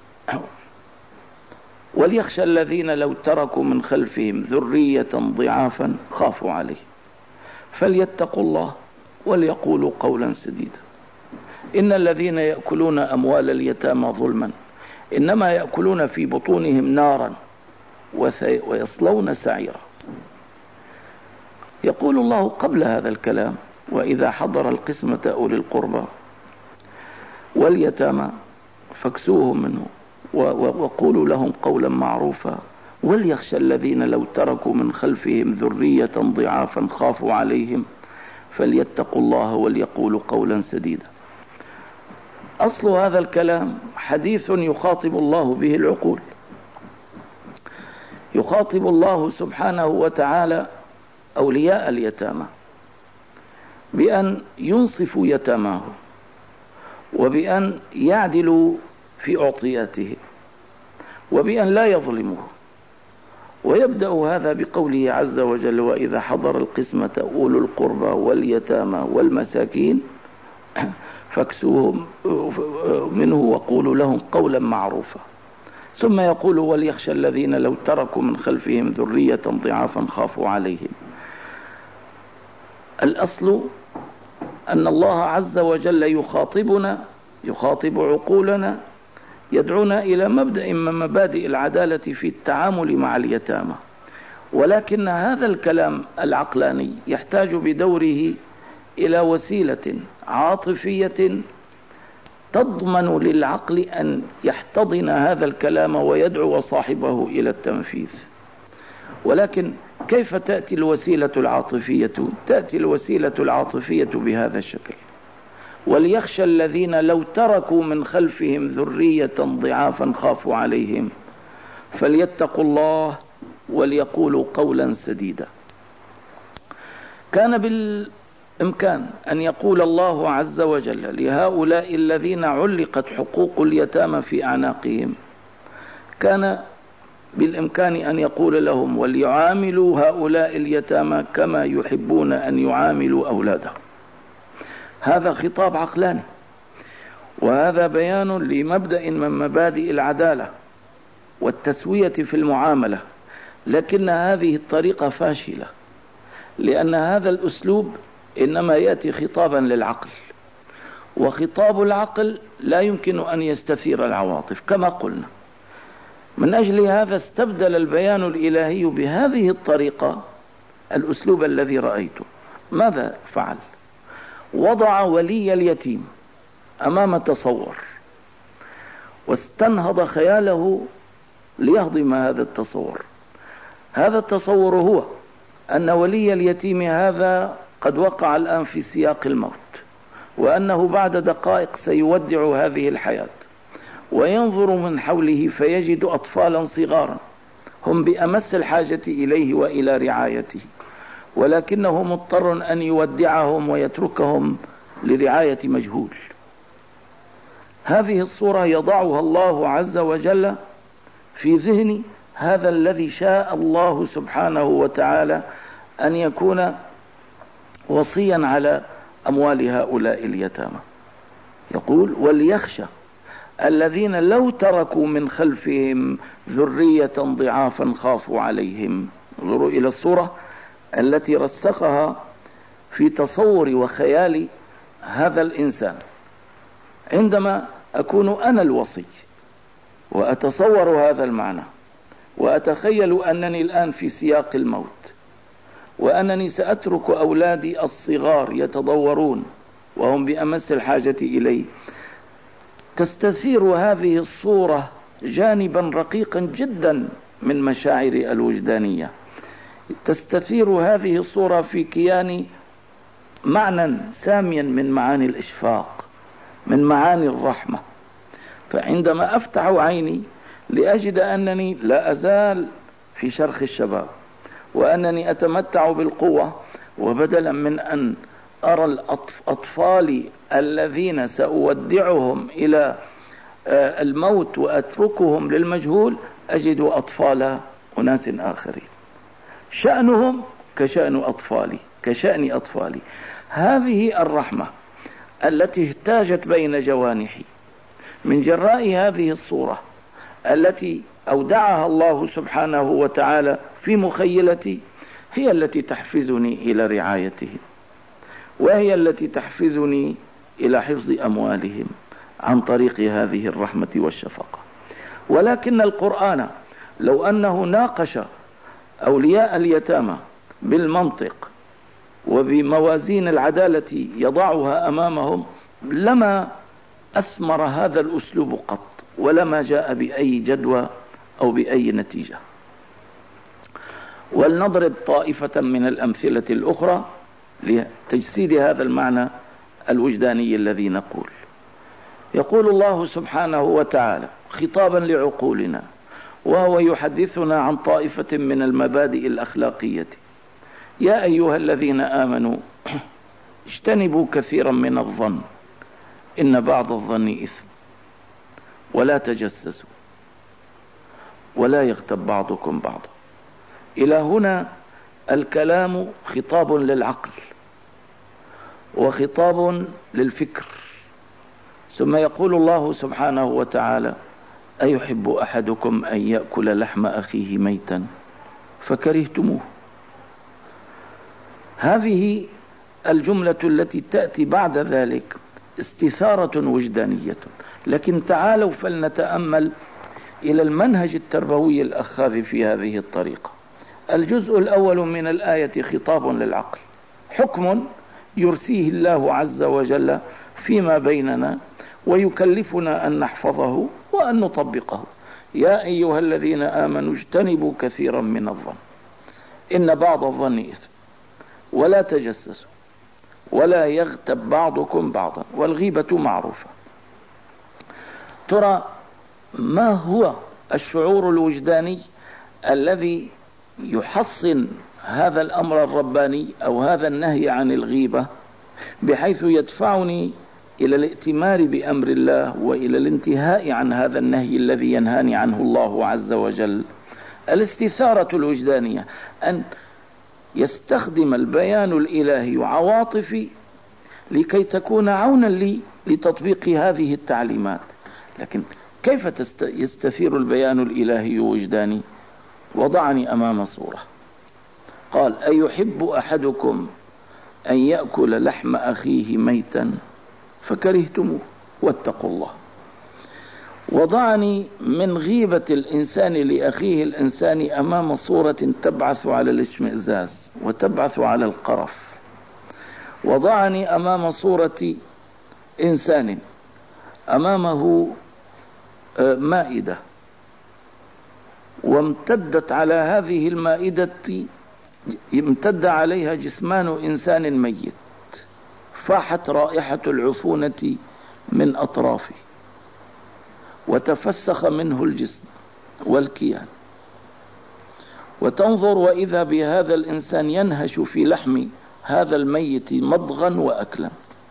Speaker 1: وليخشى الذين لو تركوا من خلفهم ذرية ضعافا خافوا عليه فليتقوا الله وليقولوا قولا سديدا إن الذين يأكلون أموال اليتامى ظلما إنما يأكلون في بطونهم نارا ويصلون سعيرا. يقول الله قبل هذا الكلام: وإذا حضر القسمة أولي القربى واليتامى فاكسوهم منه وقولوا لهم قولا معروفا وليخشى الذين لو تركوا من خلفهم ذرية ضعافا خافوا عليهم فليتقوا الله وليقولوا قولا سديدا. أصل هذا الكلام حديث يخاطب الله به العقول، يخاطب الله سبحانه وتعالى أولياء اليتامى بأن ينصفوا يتاماه وبأن يعدلوا في أعطياته وبأن لا يظلموه. ويبدأ هذا بقوله عز وجل: وإذا حضر القسمة أولو القربى واليتامى والمساكين فاكسوهم منه وقولوا لهم قولا معروفا. ثم يقول: وليخشى الذين لو تركوا من خلفهم ذرية ضعافا خافوا عليهم. الأصل أن الله عز وجل يخاطبنا، يخاطب عقولنا، يدعونا إلى مبدأ من مبادئ العدالة في التعامل مع اليتامى، ولكن هذا الكلام العقلاني يحتاج بدوره إلى وسيلة عاطفية تضمن للعقل أن يحتضن هذا الكلام ويدعو صاحبه إلى التنفيذ. ولكن كيف تأتي الوسيلة العاطفية؟ تأتي الوسيلة العاطفية بهذا الشكل: وليخشى الذين لو تركوا من خلفهم ذرية ضعافا خافوا عليهم فليتقوا الله وليقولوا قولا سديدا. كان بالإمكان أن يقول الله عز وجل لهؤلاء الذين علقت حقوق اليتامى في أعناقهم، كان بالإمكان أن يقول لهم: وليعاملوا هؤلاء اليتامى كما يحبون أن يعاملوا أولادهم. هذا خطاب عقلاني، وهذا بيان لمبدأ من مبادئ العدالة والتسوية في المعاملة لكن هذه الطريقة فاشلة، لأن هذا الأسلوب إنما يأتي خطابا للعقل، وخطاب العقل لا يمكن أن يستثير العواطف كما قلنا. من أجل هذا استبدل البيان الإلهي بهذه الطريقة الأسلوب الذي رأيته. ماذا فعل؟ وضع ولي اليتيم أمام تصور، واستنهض خياله ليهضم هذا التصور. هذا التصور هو أن ولي اليتيم هذا قد وقع الآن في سياق الموت، وأنه بعد دقائق سيودع هذه الحياة، وينظر من حوله فيجد أطفالا صغارا هم بأمس الحاجة إليه وإلى رعايته، ولكنه مضطر أن يودعهم ويتركهم لرعاية مجهول. هذه الصورة يضعها الله عز وجل في ذهن هذا الذي شاء الله سبحانه وتعالى أن يكون وصيا على أموال هؤلاء اليتامى. يقول: وليخشى الذين لو تركوا من خلفهم ذرية ضعافا خافوا عليهم. انظروا إلى الصورة التي رسخها في تصور وخيال هذا الإنسان. عندما أكون أنا الوصي وأتصور هذا المعنى، وأتخيل أنني الآن في سياق الموت، وأنني سأترك أولادي الصغار يتضورون وهم بأمس الحاجة إلي، تستثير هذه الصورة جانبا رقيقا جدا من مشاعري الوجدانية. تستثير هذه الصورة في كياني معنى ساميا من معاني الإشفاق، من معاني الرحمة. فعندما أفتح عيني لأجد أنني لا أزال في شرخ الشباب، وأنني أتمتع بالقوة، وبدلا من أن أرى الأطفال الذين سأودعهم إلى الموت وأتركهم للمجهول، أجد أطفال أناس آخرين شأنهم كشأن أطفالي، كشأن أطفالي. هذه الرحمة التي اهتاجت بين جوانحي من جراء هذه الصورة التي أودعها الله سبحانه وتعالى في مخيلتي، هي التي تحفزني إلى رعايتهم، وهي التي تحفزني إلى حفظ أموالهم عن طريق هذه الرحمة والشفقة. ولكن القرآن لو أنه ناقش أولياء اليتامى بالمنطق وبموازين العدالة يضعها أمامهم، لما أثمر هذا الأسلوب قط، ولما جاء بأي جدوى أو بأي نتيجة. ولنضرب طائفة من الأمثلة الأخرى لتجسيد هذا المعنى الوجداني الذي نقول. يقول الله سبحانه وتعالى خطابا لعقولنا وهو يحدثنا عن طائفة من المبادئ الأخلاقية: يا أيها الذين آمنوا اجتنبوا كثيرا من الظن إن بعض الظن إثم ولا تجسسوا ولا يغتب بعضكم بعضا. إلى هنا الكلام خطاب للعقل وخطاب للفكر. ثم يقول الله سبحانه وتعالى: أيحب أحدكم أن يأكل لحم أخيه ميتا فكرهتموه. هذه الجملة التي تأتي بعد ذلك استثارة وجدانية. لكن تعالوا فلنتأمل إلى المنهج التربوي الأخاذ في هذه الطريقة. الجزء الأول من الآية خطاب للعقل، حكم يرسيه الله عز وجل فيما بيننا ويكلفنا أن نحفظه وأن نطبقه. يا أيها الذين آمنوا اجتنبوا كثيرا من الظن إن بعض الظن إثم ولا تجسسوا ولا يغتب بعضكم بعضا، والغيبة معروفة. ترى ما هو الشعور الوجداني الذي يحصن هذا الأمر الرباني أو هذا النهي عن الغيبة بحيث يدفعني إلى الائتمار بأمر الله وإلى الانتهاء عن هذا النهي الذي ينهاني عنه الله عز وجل؟ الاستثارة الوجدانية، أن يستخدم البيان الإلهي عواطفي لكي تكون عونا لي لتطبيق هذه التعليمات. لكن كيف يستثير البيان الإلهي وجداني؟ وضعني أمام صورة، قال: أيحب أحدكم أن يأكل لحم أخيه ميتا فكرهتموه واتقوا الله. وضعني من غيبة الإنسان لأخيه الإنسان أمام صورة تبعث على الاشمئزاز وتبعث على القرف. وضعني أمام صورة إنسان أمامه مائدة، وامتدت على هذه المائدة امتد عليها جسمان إنسان ميت، فاحت رائحة العفونة من أطرافه، وتفسخ منه الجسم والكيان، وتنظر وإذا بهذا الإنسان ينهش في لحم هذا الميت مضغا وأكلا.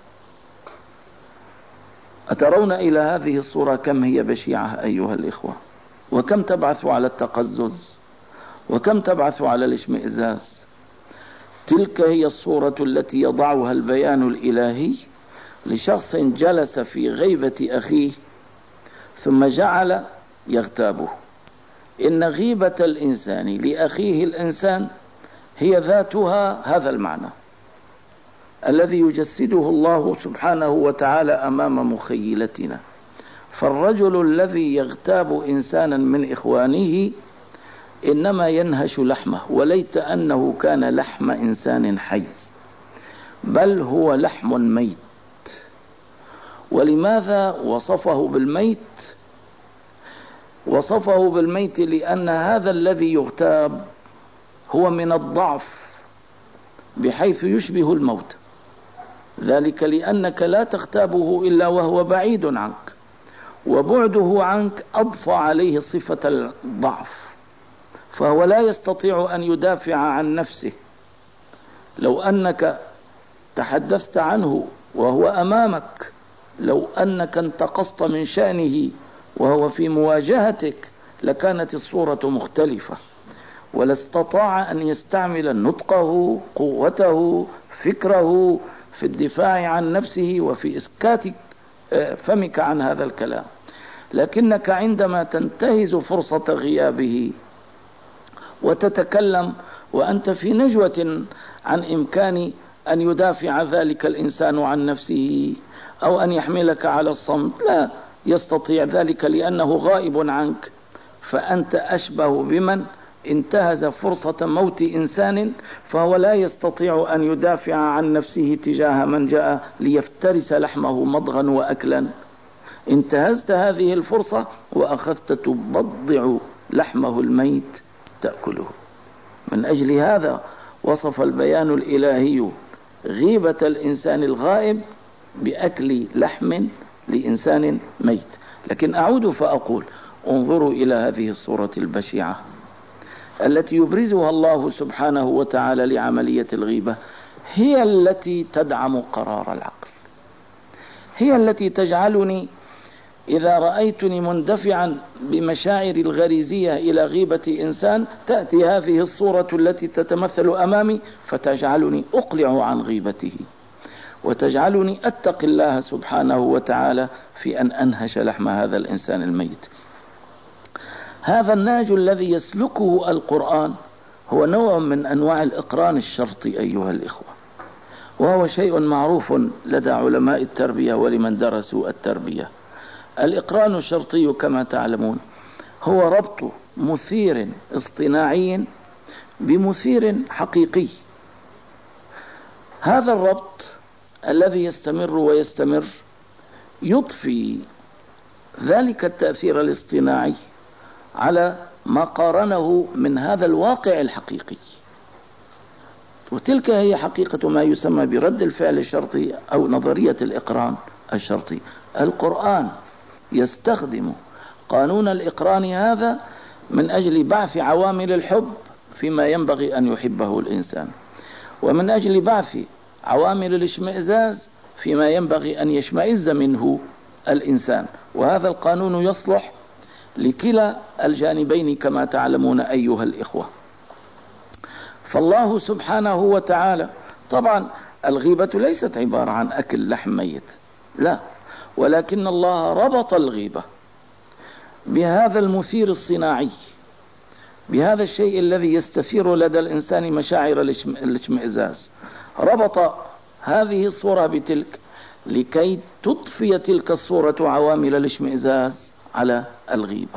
Speaker 1: أترون إلى هذه الصورة كم هي بشعة أيها الإخوة، وكم تبعث على التقزز، وكم تبعث على الاشمئزاز. تلك هي الصورة التي يضعها البيان الإلهي لشخص جلس في غيبة أخيه ثم جعل يغتابه. إن غيبة الإنسان لأخيه الإنسان هي ذاتها هذا المعنى الذي يجسده الله سبحانه وتعالى أمام مخيلتنا. فالرجل الذي يغتاب إنسانا من إخوانه إنما ينهش لحمه، وليت أنه كان لحم إنسان حي، بل هو لحم ميت. ولماذا وصفه بالميت؟ وصفه بالميت لأن هذا الذي يغتاب هو من الضعف بحيث يشبه الموت، ذلك لأنك لا تغتابه إلا وهو بعيد عنك، وبعده عنك أضفى عليه صفة الضعف، فهو لا يستطيع أن يدافع عن نفسه. لو أنك تحدثت عنه وهو أمامك، لو أنك انتقصت من شأنه وهو في مواجهتك، لكانت الصورة مختلفة، ولا استطاع أن يستعمل نطقه، قوته، فكره في الدفاع عن نفسه وفي إسكات فمك عن هذا الكلام. لكنك عندما تنتهز فرصة غيابه وتتكلم وأنت في نجوة عن إمكان أن يدافع ذلك الإنسان عن نفسه أو أن يحملك على الصمت، لا يستطيع ذلك لأنه غائب عنك، فأنت أشبه بمن انتهز فرصة موت إنسان فهو لا يستطيع أن يدافع عن نفسه تجاه من جاء ليفترس لحمه مضغا وأكلا. انتهزت هذه الفرصة وأخذت تبضع لحمه الميت تأكله. من أجل هذا وصف البيان الإلهي غيبة الإنسان الغائب بأكل لحم لإنسان ميت. لكن أعود فأقول: انظروا إلى هذه الصورة البشعة التي يبرزها الله سبحانه وتعالى لعملية الغيبة، هي التي تدعم قرار العقل، هي التي تجعلني إذا رأيتني مندفعا بمشاعر الغريزية إلى غيبة إنسان تأتي هذه الصورة التي تتمثل أمامي فتجعلني أقلع عن غيبته، وتجعلني أتقي الله سبحانه وتعالى في أن أنهش لحم هذا الإنسان الميت. هذا النهج الذي يسلكه القرآن هو نوع من أنواع الإقران الشرطي أيها الإخوة، وهو شيء معروف لدى علماء التربية ولمن درسوا التربية. الإقران الشرطي كما تعلمون هو ربط مثير اصطناعي بمثير حقيقي. هذا الربط الذي يستمر ويستمر يضفي ذلك التأثير الاصطناعي على ما قارنه من هذا الواقع الحقيقي، وتلك هي حقيقة ما يسمى برد الفعل الشرطي أو نظرية الإقران الشرطي. القرآن يستخدم قانون الإقران هذا من أجل بعث عوامل الحب فيما ينبغي أن يحبه الإنسان، ومن أجل بعث عوامل الاشمئزاز فيما ينبغي أن يشمئز منه الإنسان. وهذا القانون يصلح لكلا الجانبين كما تعلمون أيها الإخوة. فالله سبحانه وتعالى، طبعا الغيبة ليست عبارة عن أكل لحم ميت، لا، ولكن الله ربط الغيبة بهذا المثير الصناعي بهذا الشيء الذي يستثير لدى الإنسان مشاعر الاشمئزاز. ربط هذه الصورة بتلك لكي تضفي تلك الصورة عوامل الاشمئزاز على الغيبة.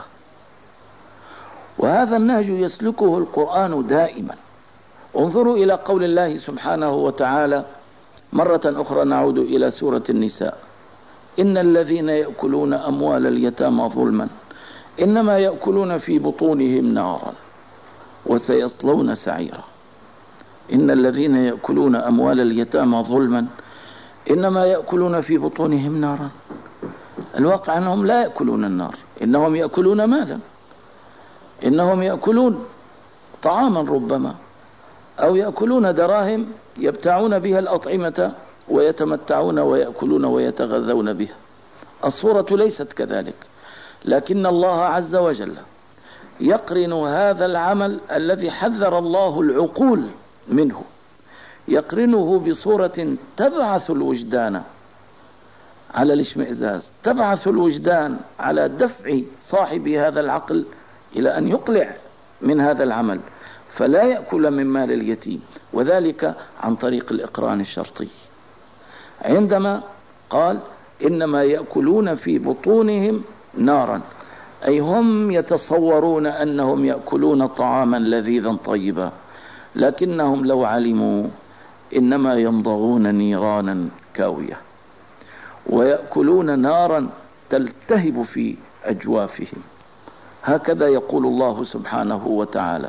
Speaker 1: وهذا النهج يسلكه القرآن دائما. انظروا إلى قول الله سبحانه وتعالى مرة أخرى، نعود إلى سورة النساء: إن الذين يأكلون أموال اليتامى ظلما إنما يأكلون في بطونهم نارا وسيصلون سعيرا. إن الذين يأكلون أموال اليتامى ظلما إنما يأكلون في بطونهم نارا. الواقع أنهم لا يأكلون النار، إنهم يأكلون مالا، إنهم يأكلون طعاما ربما، أو يأكلون دراهم يبتاعون بها الأطعمة ويتمتعون ويأكلون ويتغذون بها. الصورة ليست كذلك، لكن الله عز وجل يقرن هذا العمل الذي حذر الله العقول منه، يقرنه بصورة تبعث الوجدان على الاشمئزاز، تبعث الوجدان على دفع صاحب هذا العقل إلى أن يقلع من هذا العمل فلا يأكل من مال اليتيم، وذلك عن طريق الإقران الشرطي. عندما قال إنما يأكلون في بطونهم نارا، أي هم يتصورون أنهم يأكلون طعاما لذيذا طيبا، لكنهم لو علموا إنما يمضغون نيرانا كاوية، ويأكلون نارا تلتهب في أجوافهم. هكذا يقول الله سبحانه وتعالى.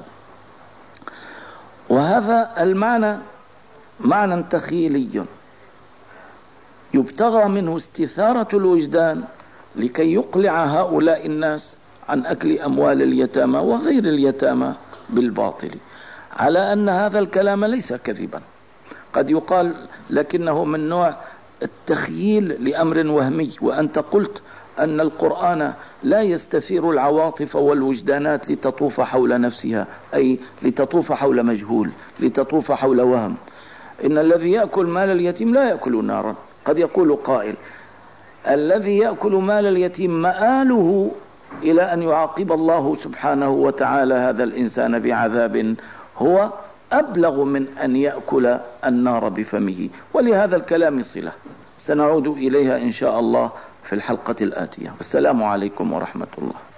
Speaker 1: وهذا المعنى معنى تخيلي يبتغى منه استثارة الوجدان لكي يقلع هؤلاء الناس عن أكل أموال اليتامى وغير اليتامى بالباطل، على أن هذا الكلام ليس كذبا. قد يقال لكنه من نوع التخييل لأمر وهمي، وأنت قلت أن القرآن لا يستثير العواطف والوجدانات لتطوف حول نفسها، أي لتطوف حول مجهول، لتطوف حول وهم. إن الذي يأكل مال اليتيم لا يأكل نارا. قد يقول قائل: الذي يأكل مال اليتيم مآله إلى أن يعاقب الله سبحانه وتعالى هذا الإنسان بعذاب هو أبلغ من أن يأكل النار بفمه. ولهذا الكلام صلة سنعود إليها إن شاء الله في الحلقة الآتية. السلام عليكم ورحمة الله.